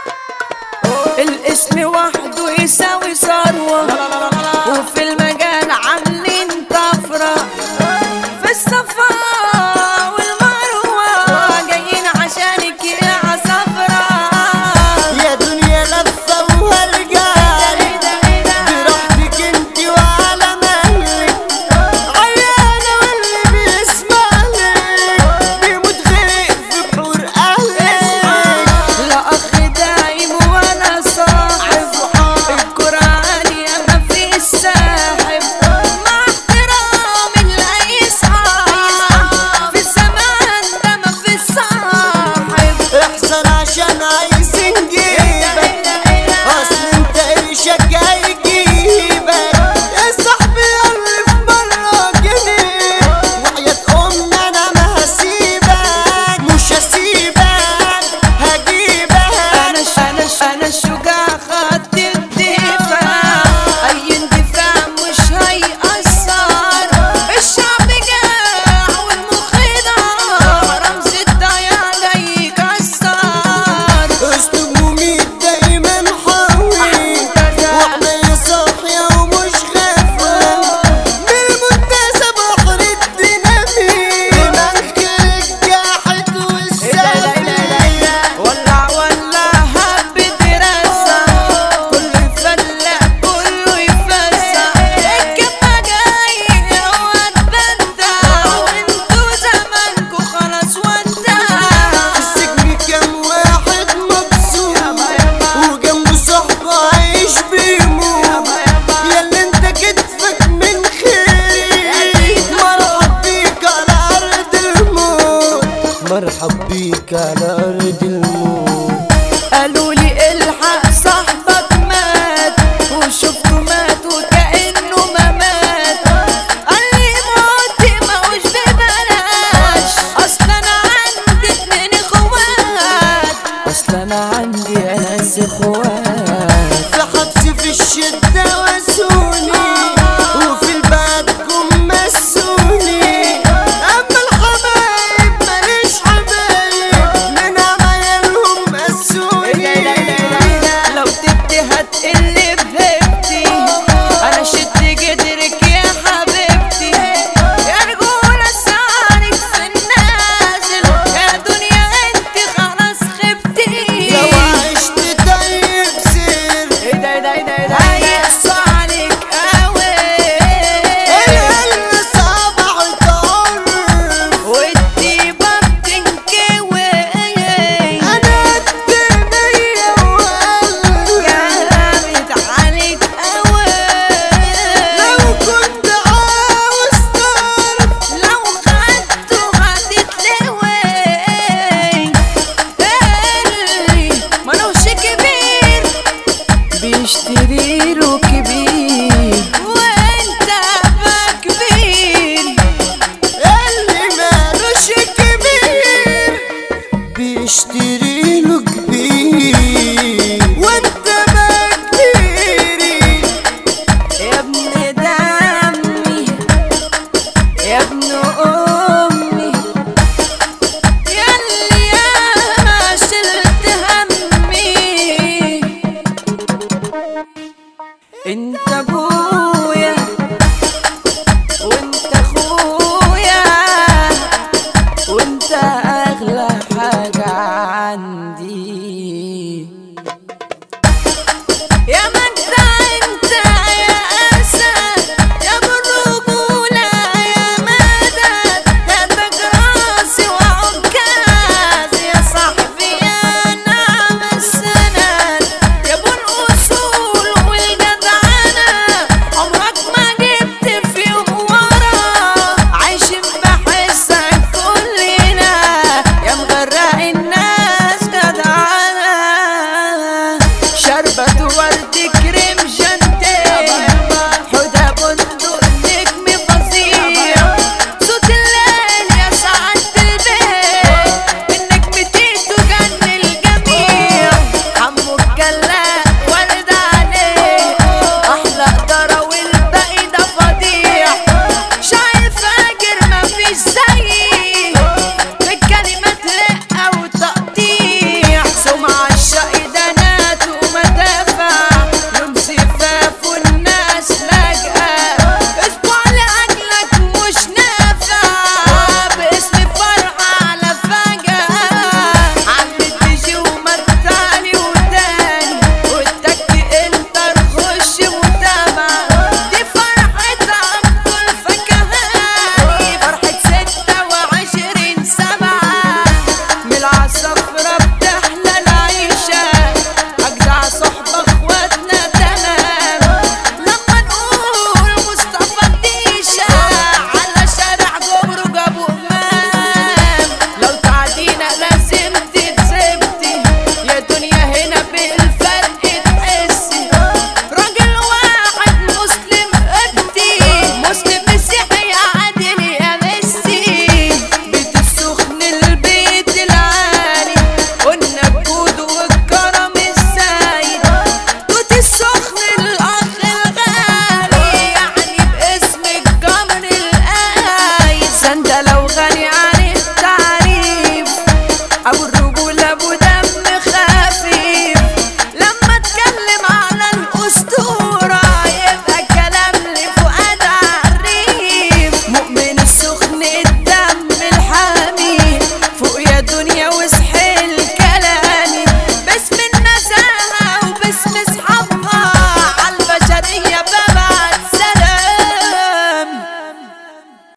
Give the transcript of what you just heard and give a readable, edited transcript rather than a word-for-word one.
الاسم وحده يساوي ثروة، وفي المجال عاملين طفرة، في الصفا والمروة جايين عشانك يا عصفرة. يا دنيا لفة وهرجعلك براحتك انت وعلى مهلك، عيانة واللي بيسمعلك بيموت غرق في بحور أهلك. لا أخ دايم ولا صاحب، الكرة عالية ما في الساحب، مع احترامي لأي صاحب في الزمان ده ما في صاحب. احسن عشان عايزين جيبك، اصل انت قرشك هيجيبك. يا صاحبي اللي في مرة جنيه، وحياة امنا انا ما هسيبك، مش هسيبك هجيبك. أنا الشجاع خط الدفاع، أي اندفاع مش هيأثر. الشعب جاع والمخ ضاع، رمز الضياع جاي يكسر. اسلوب مميت دايما حاوي، وعينيا صاحية ومش غافلة، بالمنتزه بحر الديناميت، دماغك جاحد والسافل. ولع هبت رزع، كله يفلق كله يفزع، الكبة جاية وهتبدع، وانتوا زمانكوا خلاص ودع. في السجن كام واحد مبسوط، وجنبه صاحبه عايش بيموت، ياللي انت كتفك من خيري، مرحب بيك على ارض الموت، مرحب بيك على ارض الموت. قالوا لي الحق صاحبك مات، وشفته مات وكأنه ما مات. قال لي موتي ماهوش ببلاش، اصل انا عندي 2 اخوات، اصل انا عندي ناس اخوات. في حبسي في الشدة وسوني، وفي البعد جم مسوني، اما الحبايب ماليش حبايب، من عمايلهم مسوني. لو تبتي هتقلي بهبتي، انا شد جدرك يا حبيبتي، يا رجولة سعرك في النازل، يا دنيا انت خلاص خبتي. لو عشت طيب سير، هيا صاحبي سندل